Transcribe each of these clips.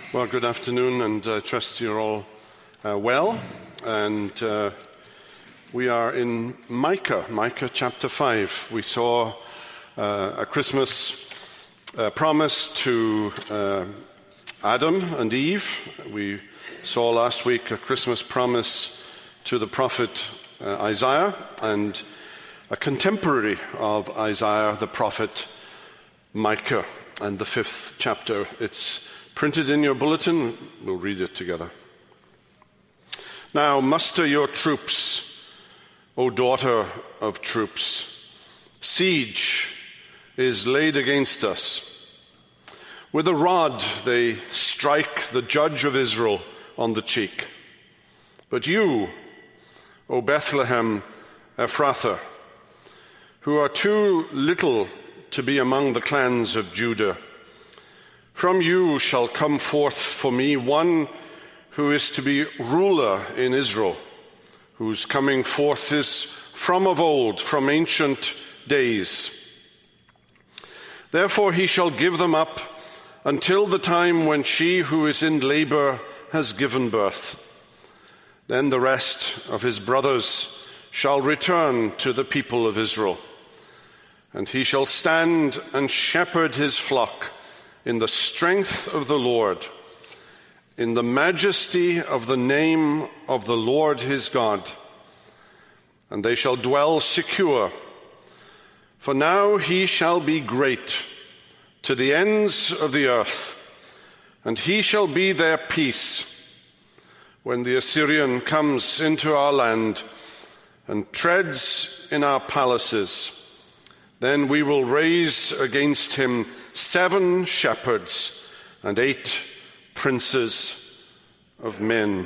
Well, good afternoon, and I trust you're all well. And we are in Micah chapter 5. We saw a Christmas promise to Adam and Eve. We saw last week a Christmas promise to the prophet Isaiah, and a contemporary of Isaiah, the prophet Micah, and the 5th chapter. It's printed in your bulletin. We'll read it together. Now muster your troops, O daughter of troops. Siege is laid against us. With a rod they strike the judge of Israel on the cheek. But you, O Bethlehem Ephrathah, who are too little to be among the clans of Judah, from you shall come forth for me one who is to be ruler in Israel, whose coming forth is from of old, from ancient days. Therefore he shall give them up until the time when she who is in labor has given birth. Then the rest of his brothers shall return to the people of Israel, and he shall stand and shepherd his flock in the strength of the Lord, in the majesty of the name of the Lord his God. And they shall dwell secure, for now he shall be great to the ends of the earth, and he shall be their peace. When the Assyrian comes into our land and treads in our palaces, then we will raise against him 7 shepherds and 8 princes of men.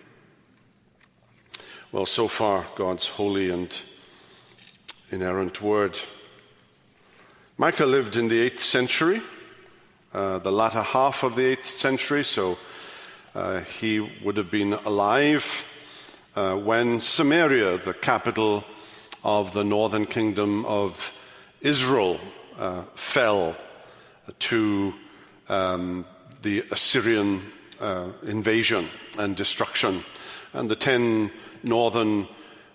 Well, so far, God's holy and inerrant word. Micah lived in the 8th century, the latter half of the 8th century, so he would have been alive when Samaria, the capital of the northern kingdom of Israel, fell to the Assyrian invasion and destruction. And the 10 northern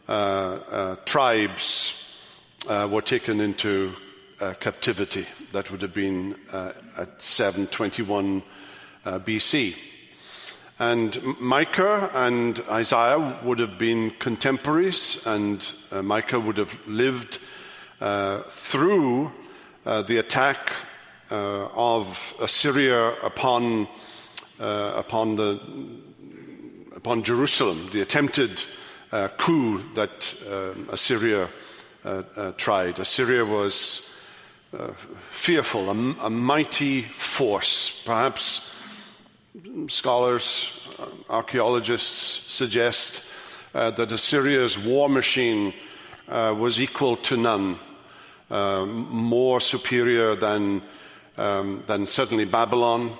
tribes were taken into captivity. That would have been at 721 BC. And Micah and Isaiah would have been contemporaries, and Micah would have lived through the attack of Assyria upon Jerusalem, the attempted coup that Assyria tried. Assyria was fearful, a mighty force. Perhaps scholars, archaeologists suggest that Assyria's war machine was equal to none. More superior than certainly Babylon,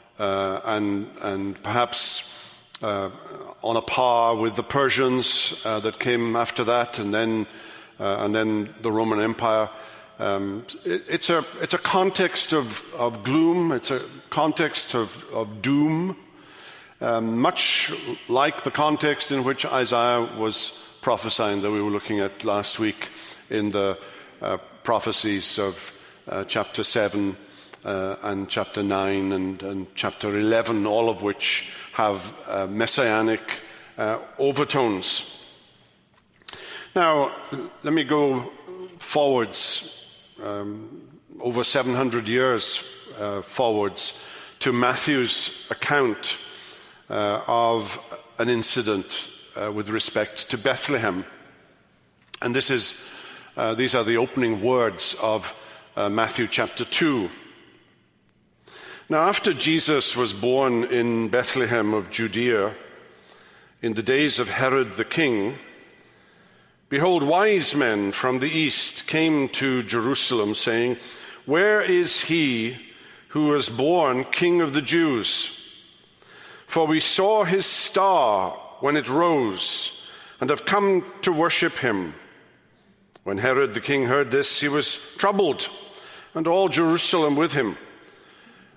and perhaps on a par with the Persians that came after that, and then the Roman Empire. It's a context of gloom. It's a context of doom, much like the context in which Isaiah was prophesying that we were looking at last week in the prophecies of chapter 7 and chapter 9 and chapter 11, all of which have messianic overtones. Now, let me go forwards, over 700 years forwards, to Matthew's account of an incident with respect to Bethlehem. And these are the opening words of Matthew chapter 2. Now, after Jesus was born in Bethlehem of Judea, in the days of Herod the king, behold, wise men from the east came to Jerusalem, saying, "Where is he who was born King of the Jews? For we saw his star when it rose, and have come to worship him." When Herod the king heard this, he was troubled, and all Jerusalem with him.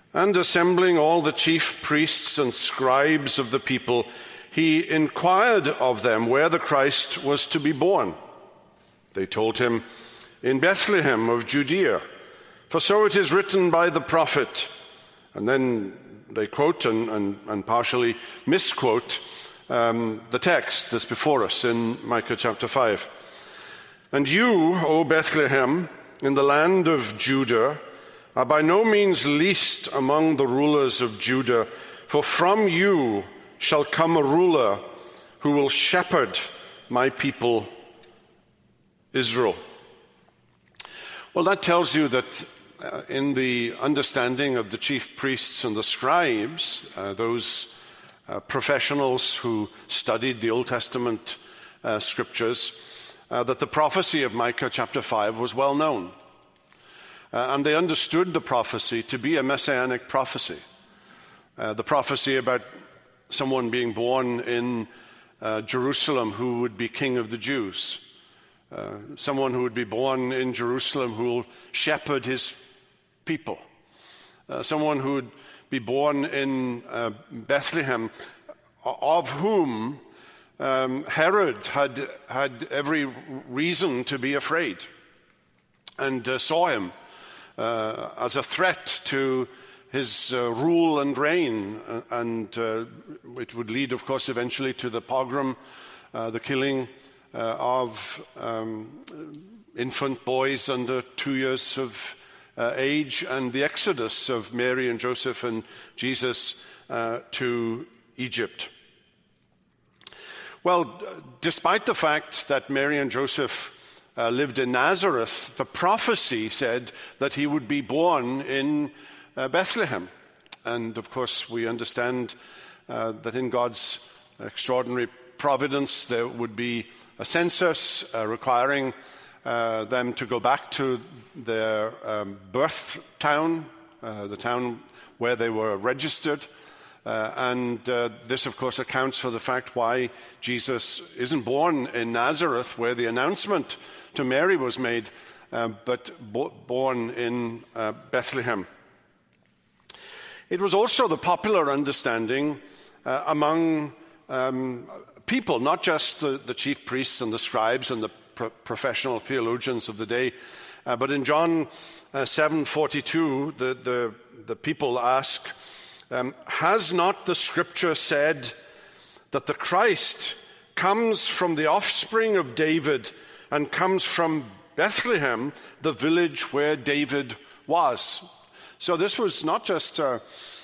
And assembling all the chief priests and scribes of the people, he inquired of them where the Christ was to be born. They told him, "In Bethlehem of Judea, for so it is written by the prophet." And then they quote and partially misquote the text that's before us in Micah chapter 5. "And you, O Bethlehem, in the land of Judah, are by no means least among the rulers of Judah, for from you shall come a ruler who will shepherd my people Israel." Well, that tells you that in the understanding of the chief priests and the scribes, those professionals who studied the Old Testament scriptures, that the prophecy of Micah chapter 5 was well known. And they understood the prophecy to be a messianic prophecy. The prophecy about someone being born in Jerusalem who would be king of the Jews. Someone who would be born in Jerusalem who will shepherd his people. Someone who would be born in Bethlehem, of whom Herod had every reason to be afraid and saw him as a threat to his rule and reign, and it would lead, of course, eventually to the pogrom, the killing of infant boys under 2 years of age, and the exodus of Mary and Joseph and Jesus to Egypt. Well, despite the fact that Mary and Joseph lived in Nazareth, the prophecy said that he would be born in Bethlehem. And of course, we understand that in God's extraordinary providence, there would be a census requiring them to go back to their birth town, the town where they were registered. And this, of course, accounts for the fact why Jesus isn't born in Nazareth, where the announcement to Mary was made, but born in Bethlehem. It was also the popular understanding among people, not just the chief priests and the scribes and the professional theologians of the day, but in John 7:42, the people ask, "Has not the scripture said that the Christ comes from the offspring of David and comes from Bethlehem, the village where David was?" So this was not just a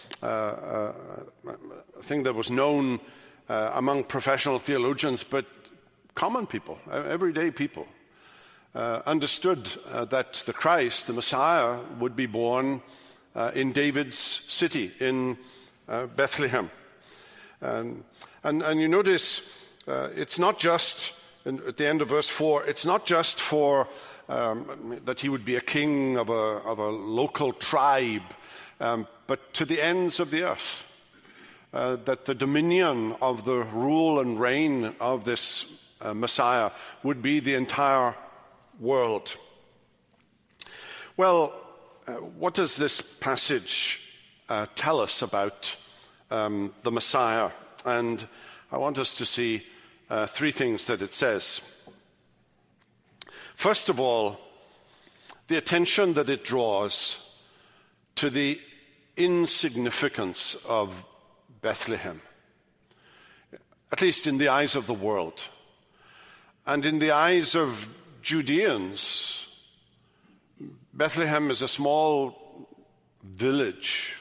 thing that was known among professional theologians, but common people, everyday people, understood that the Christ, the Messiah, would be born in David's city, in Bethlehem. And you notice it's not just, at the end of verse 4, it's not just for that he would be a king of a local tribe, but to the ends of the earth. That the dominion of the rule and reign of this Messiah would be the entire world. Well, what does this passage tell us about the Messiah? And I want us to see three things that it says. First of all, the attention that it draws to the insignificance of Bethlehem, at least in the eyes of the world. And in the eyes of Judeans, Bethlehem is a small village.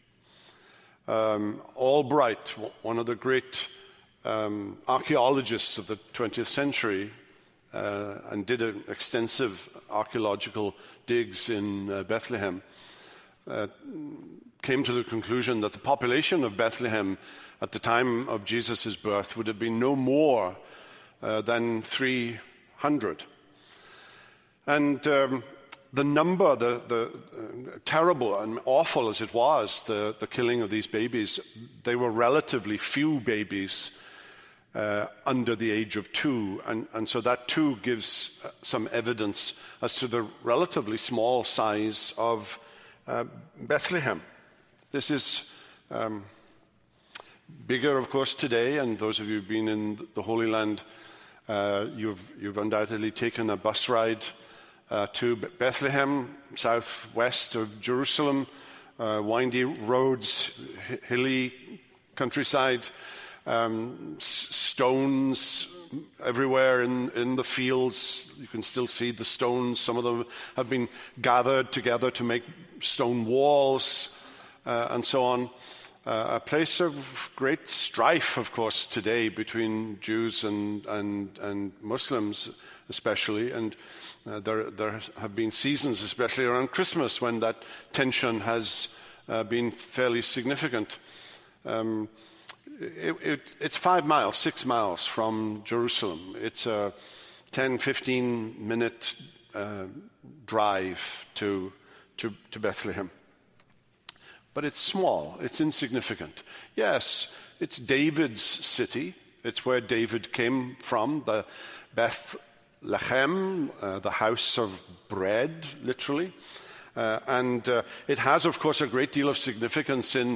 Albright, one of the great archaeologists of the 20th century, and did extensive archaeological digs in Bethlehem, came to the conclusion that the population of Bethlehem at the time of Jesus' birth would have been no more than 300. And the number, the terrible and awful as it was, the killing of these babies, they were relatively few babies under the age of 2. And so that too gives some evidence as to the relatively small size of Bethlehem. This is bigger, of course, today, and those of you who've been in the Holy Land, you've undoubtedly taken a bus ride to Bethlehem, southwest of Jerusalem, windy roads, hilly countryside, stones everywhere in the fields. You can still see the stones. Some of them have been gathered together to make stone walls, and so on. A place of great strife, of course, today between Jews and Muslims, especially. And there have been seasons, especially around Christmas, when that tension has been fairly significant. It's 5 miles, 6 miles from Jerusalem. It's a 10, 15-minute drive to Bethlehem. But it's small, it's insignificant. Yes, it's David's city. It's where David came from, the Bethlehem, the house of bread, literally. And it has, of course, a great deal of significance in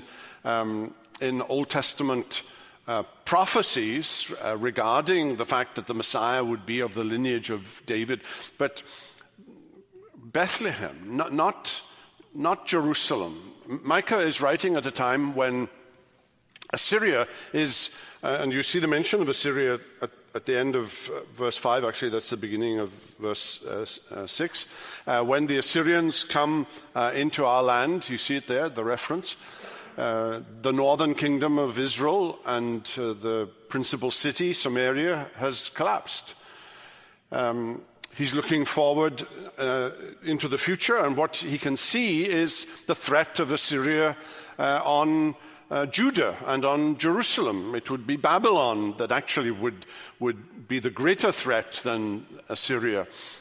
Old Testament prophecies regarding the fact that the Messiah would be of the lineage of David. But Bethlehem, not Jerusalem. Micah is writing at a time when Assyria is, and you see the mention of Assyria at the end of verse 5, actually that's the beginning of verse 6. When the Assyrians come into our land, you see it there, the reference. The northern kingdom of Israel and the principal city, Samaria, has collapsed. He's looking forward into the future, and what he can see is the threat of Assyria on Judah and on Jerusalem. It would be Babylon that actually would be the greater threat than Assyria.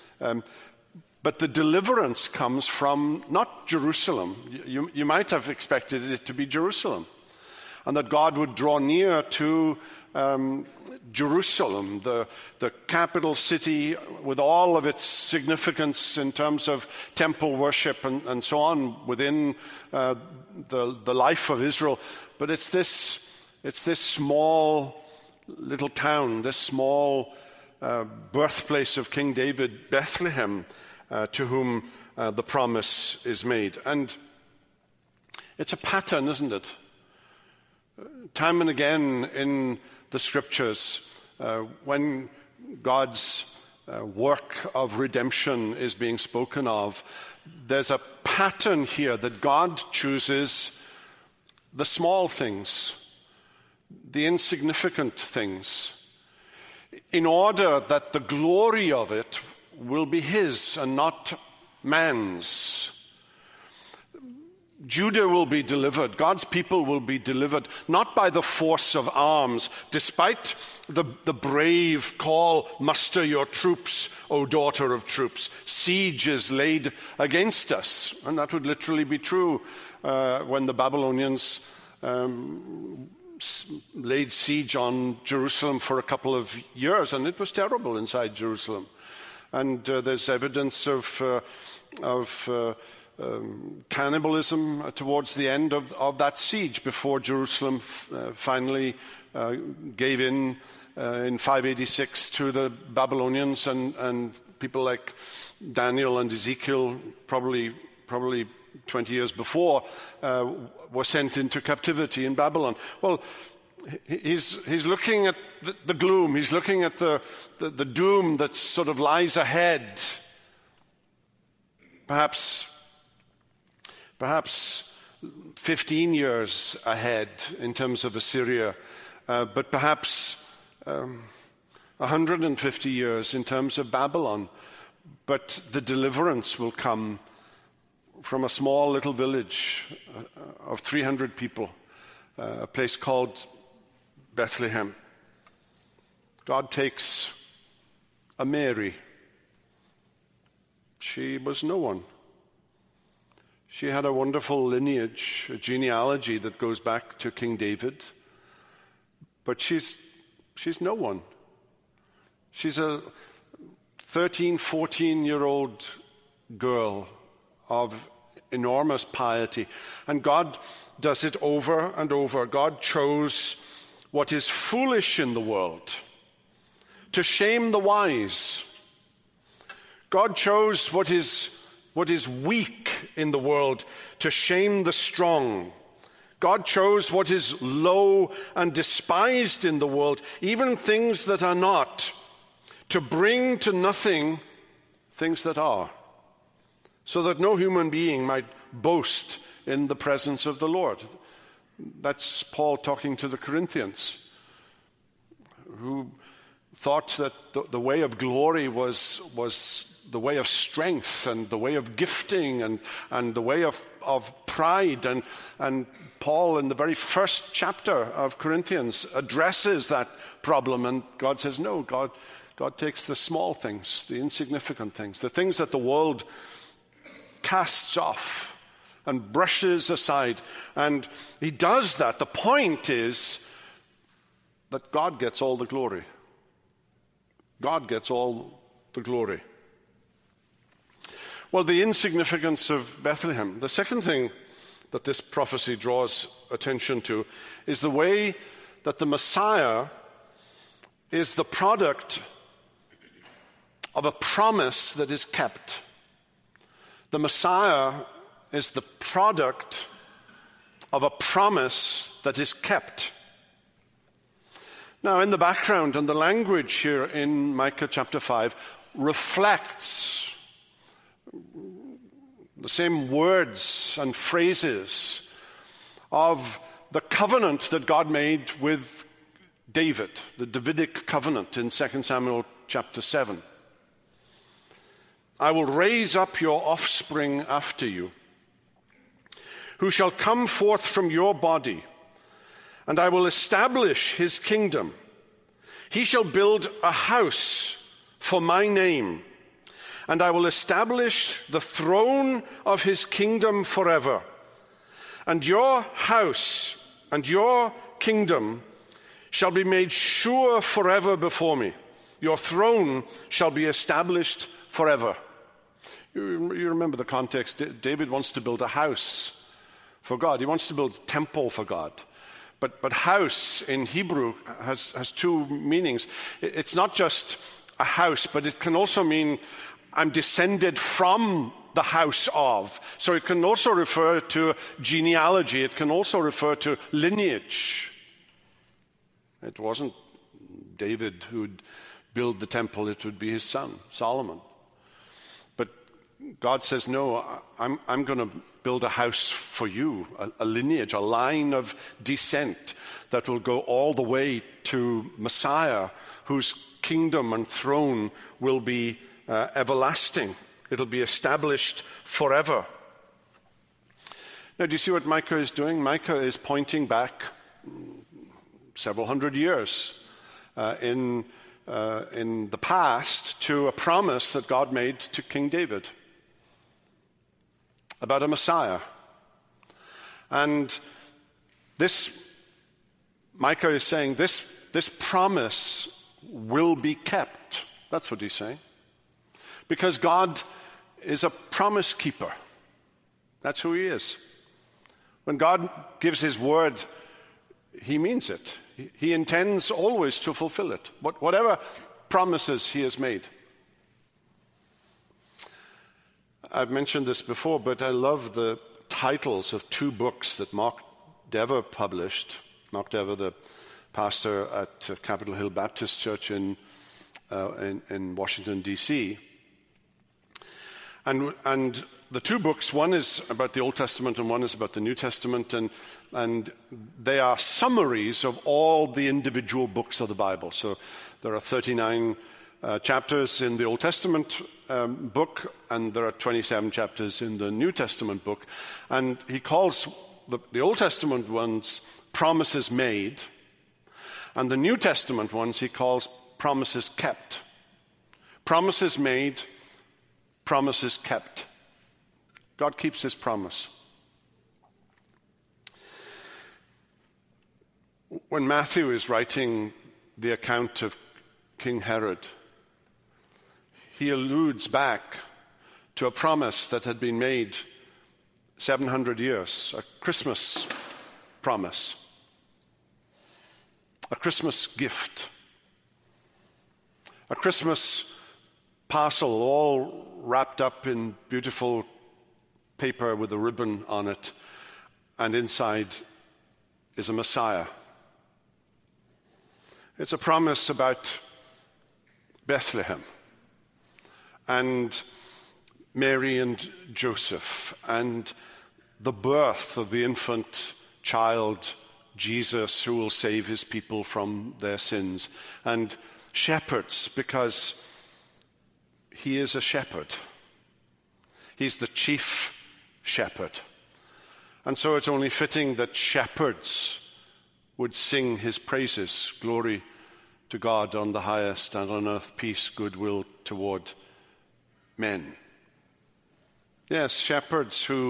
But the deliverance comes from not Jerusalem. You might have expected it to be Jerusalem, and that God would draw near to Jerusalem, the capital city with all of its significance in terms of temple worship and so on within the life of Israel. But it's this small little town, this small birthplace of King David, Bethlehem, to whom the promise is made. And it's a pattern, isn't it? Time and again in the scriptures, when God's work of redemption is being spoken of, there's a pattern here that God chooses the small things, the insignificant things, in order that the glory of it will be his and not man's. Judah will be delivered. God's people will be delivered, not by the force of arms, despite the brave call, muster your troops, O daughter of troops. Siege is laid against us. And that would literally be true when the Babylonians laid siege on Jerusalem for a couple of years, and it was terrible inside Jerusalem. And there's evidence of cannibalism towards the end of that siege, before Jerusalem finally gave in 586 to the Babylonians, and people like Daniel and Ezekiel, probably 20 years before, were sent into captivity in Babylon. Well, he's looking at the gloom. He's looking at the doom that sort of lies ahead. Perhaps 15 years ahead in terms of Assyria, but perhaps 150 years in terms of Babylon. But the deliverance will come from a small little village of 300 people, a place called Bethlehem. God takes a Mary. She was no one. She had a wonderful lineage, a genealogy that goes back to King David. But she's no one. She's a 13, 14-year-old girl of enormous piety. And God does it over and over. God chose what is foolish in the world to shame the wise. God chose what is weak in the world to shame the strong. God chose what is low and despised in the world, even things that are not, to bring to nothing things that are, so that no human being might boast in the presence of the Lord. That's Paul talking to the Corinthians, who thought that the way of glory was the way of strength and the way of gifting and the way of pride. And Paul, in the very first chapter of Corinthians, addresses that problem. And God says, no, God takes the small things, the insignificant things, the things that the world casts off and brushes aside. And he does that. The point is that God gets all the glory. God gets all the glory. Well, the insignificance of Bethlehem. The second thing that this prophecy draws attention to is the way that the Messiah is the product of a promise that is kept. The Messiah is the product of a promise that is kept. Now, in the background, and the language here in Micah chapter 5 reflects the same words and phrases of the covenant that God made with David, the Davidic covenant in 2 Samuel chapter 7. I will raise up your offspring after you, who shall come forth from your body, and I will establish his kingdom. He shall build a house for my name, and I will establish the throne of his kingdom forever. And your house and your kingdom shall be made sure forever before me. Your throne shall be established forever. You remember the context. David wants to build a house for God. He wants to build a temple for God. But house in Hebrew has two meanings. It's not just a house, but it can also mean I'm descended from the house of. So it can also refer to genealogy. It can also refer to lineage. It wasn't David who'd build the temple. It would be his son, Solomon. But God says, no, I'm going to build a house for you, a lineage, a line of descent that will go all the way to Messiah, whose kingdom and throne will be everlasting. It'll be established forever. Now, do you see what Micah is doing? Micah is pointing back several hundred years in the past to a promise that God made to King David about a Messiah. And this, Micah is saying, this promise will be kept. That's what he's saying. Because God is a promise keeper. That's who he is. When God gives his word, he means it. He intends always to fulfill it, whatever promises he has made. I've mentioned this before, but I love the titles of two books that Mark Dever published. Mark Dever, the pastor at Capitol Hill Baptist Church in Washington, D.C. And the two books, one is about the Old Testament and one is about the New Testament, and they are summaries of all the individual books of the Bible. So there are 39 chapters in the Old Testament book, and there are 27 chapters in the New Testament book. And he calls the Old Testament ones promises made, and the New Testament ones he calls promises kept. Promises made, promises kept. God keeps his promise. When Matthew is writing the account of King Herod, he alludes back to a promise that had been made 700 years, a Christmas promise, a Christmas gift, a Christmas parcel all wrapped up in beautiful paper with a ribbon on it, and inside is a Messiah. It's a promise about Bethlehem and Mary and Joseph and the birth of the infant child Jesus, who will save his people from their sins, and shepherds, because he is a shepherd. He's the chief shepherd. And so it's only fitting that shepherds would sing his praises. Glory to God on the highest, and on earth peace, goodwill toward men. Yes, shepherds who,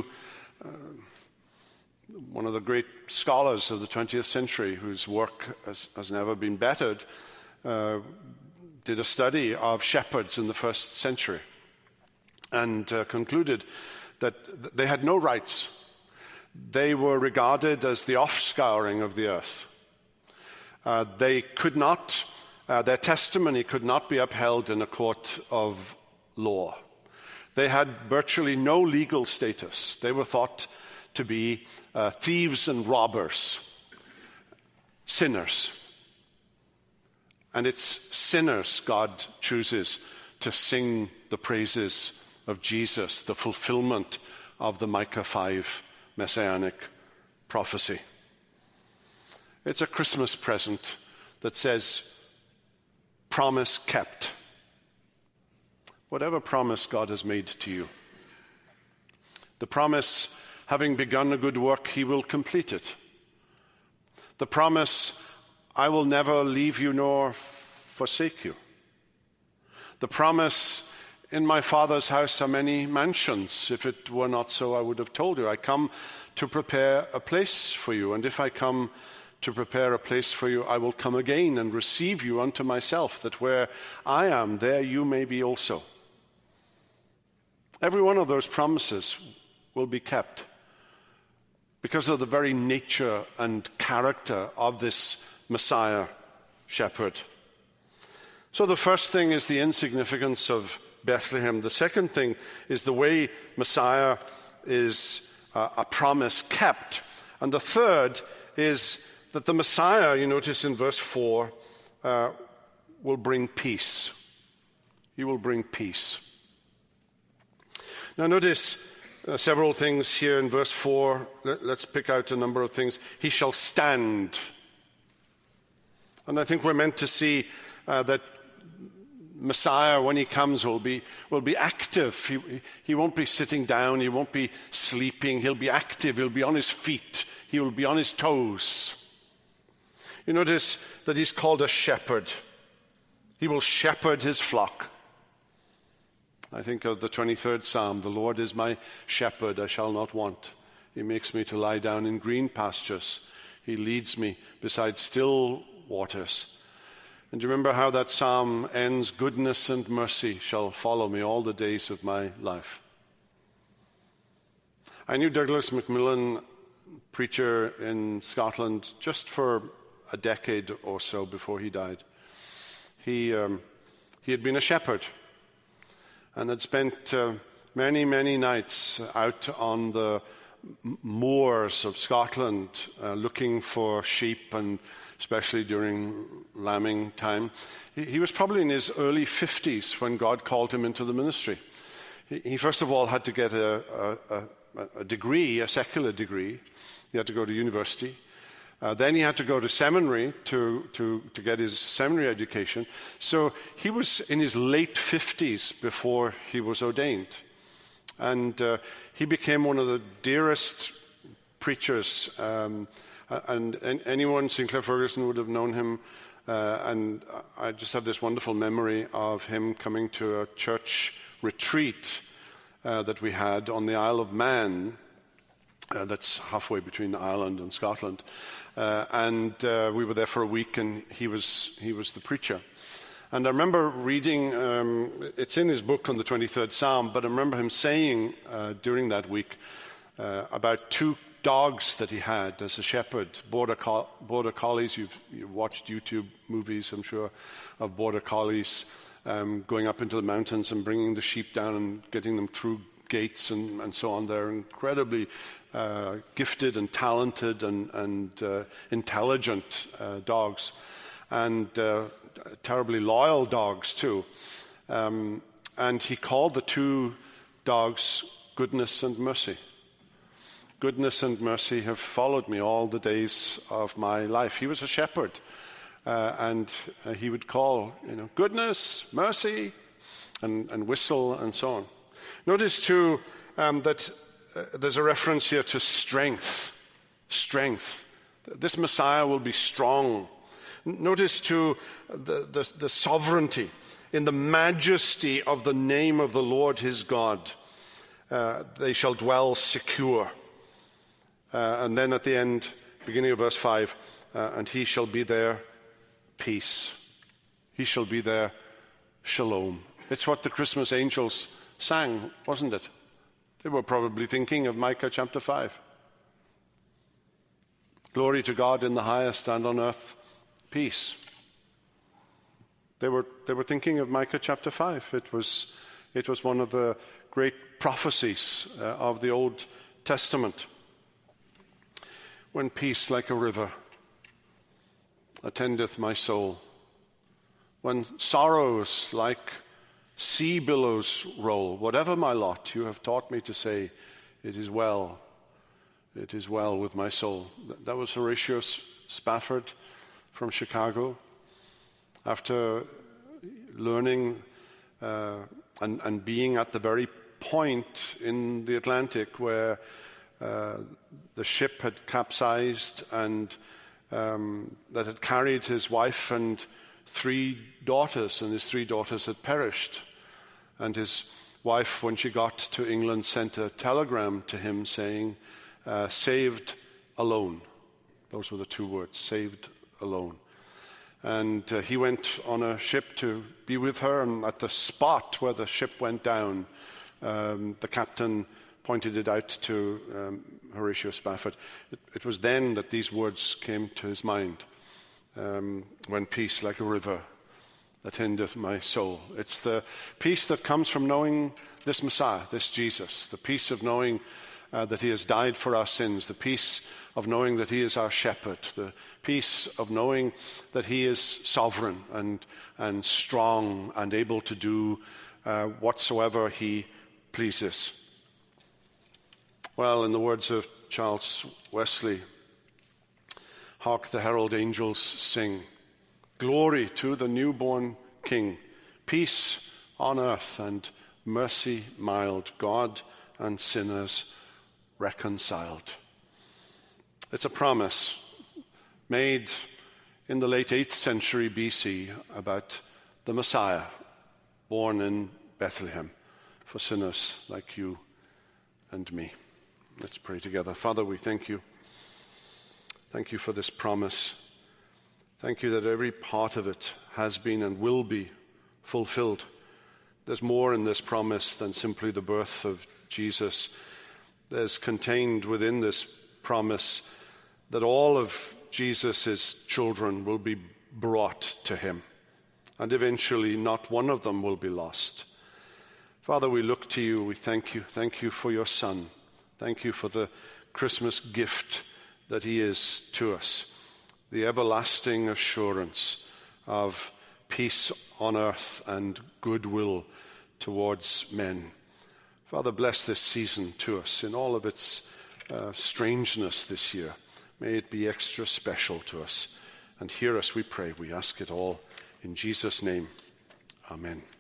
one of the great scholars of the 20th century, whose work has never been bettered, did a study of shepherds in the first century and concluded that they had no rights. They were regarded as the offscouring of the earth. They could not, their testimony could not be upheld in a court of law. They had virtually no legal status. They were thought to be thieves and robbers, sinners. And it's sinners God chooses to sing the praises of Jesus, the fulfillment of the Micah 5 messianic prophecy. It's a Christmas present that says, promise kept. Whatever promise God has made to you, the promise, having begun a good work, he will complete it. The promise, I will never leave you nor forsake you. The promise, in my Father's house are many mansions. If it were not so, I would have told you. I come to prepare a place for you. And if I come to prepare a place for you, I will come again and receive you unto myself, that where I am, there you may be also. Every one of those promises will be kept because of the very nature and character of this Messiah shepherd. So the first thing is the insignificance of Bethlehem. The second thing is the way Messiah is a promise kept. And the third is that the Messiah, you notice in verse 4, will bring peace. He will bring peace. Now notice several things here in verse 4. Let's pick out a number of things. He shall stand. And I think we're meant to see that Messiah, when he comes, will be active. He won't be sitting down. He won't be sleeping. He'll be active. He'll be on his feet. He will be on his toes. You notice that he's called a shepherd. He will shepherd his flock. I think of the 23rd Psalm. The Lord is my shepherd, I shall not want. He makes me to lie down in green pastures. He leads me beside still waters. And do you remember how that psalm ends? Goodness and mercy shall follow me all the days of my life. I knew Douglas Macmillan, preacher in Scotland, just for a decade or so before he died. He had been a shepherd and had spent many, many nights out on the moors of Scotland looking for sheep, and especially during lambing time. He was probably in his early 50s when God called him into the ministry. He first of all had to get a degree, a secular degree. He had to go to university. Then he had to go to seminary to get his seminary education. So he was in his late 50s before he was ordained. And he became one of the dearest preachers. And anyone, Sinclair Ferguson, would have known him. And I just have this wonderful memory of him coming to a church retreat that we had on the Isle of Man. That's halfway between Ireland and Scotland. And we were there for a week, and he was the preacher. And I remember reading, it's in his book on the 23rd Psalm, but I remember him saying during that week about two dogs that he had as a shepherd, border collies. You've watched YouTube movies, I'm sure, of border collies going up into the mountains and bringing the sheep down and getting them through gates and so on. They're incredibly gifted and talented and intelligent dogs, and terribly loyal dogs too. And he called the two dogs Goodness and Mercy. Goodness and mercy have followed me all the days of my life. He was a shepherd, and he would call, goodness, mercy, and whistle and so on. Notice too that there's a reference here to strength. Strength. This Messiah will be strong. Notice too the sovereignty in the majesty of the name of the Lord his God. They shall dwell secure. And then at the end, beginning of verse 5, and he shall be their peace. He shall be their shalom. It's what the Christmas angels sang, wasn't it? They were probably thinking of Micah chapter 5. Glory to God in the highest, and on earth peace. They were thinking of Micah chapter 5. It was one of the great prophecies of the Old Testament. When peace like a river attendeth my soul, when sorrows like sea billows roll, whatever my lot, you have taught me to say, it is well with my soul. That was Horatio Spafford from Chicago. After learning and being at the very point in the Atlantic where the ship had capsized and that had carried his wife and 3 daughters, and his 3 daughters had perished. And his wife, when she got to England, sent a telegram to him saying, saved alone. Those were the 2 words, saved alone. And he went on a ship to be with her, and at the spot where the ship went down, the captain pointed it out to Horatio Spafford. It was then that these words came to his mind. When peace like a river attendeth my soul. It's the peace that comes from knowing this Messiah, this Jesus. The peace of knowing that he has died for our sins. The peace of knowing that he is our shepherd. The peace of knowing that he is sovereign and strong and able to do whatsoever he pleases. Well, in the words of Charles Wesley, hark the herald angels sing, glory to the newborn King, peace on earth and mercy mild, God and sinners reconciled. It's a promise made in the late 8th century BC about the Messiah born in Bethlehem for sinners like you and me. Let's pray together. Father, we thank you. Thank you for this promise. Thank you that every part of it has been and will be fulfilled. There's more in this promise than simply the birth of Jesus. There's contained within this promise that all of Jesus' children will be brought to him, and eventually not one of them will be lost. Father, we look to you. We thank you. Thank you for your Son. Thank you for the Christmas gift that he is to us, the everlasting assurance of peace on earth and goodwill towards men. Father, bless this season to us in all of its strangeness this year. May it be extra special to us. And hear us, we pray. We ask it all in Jesus' name. Amen.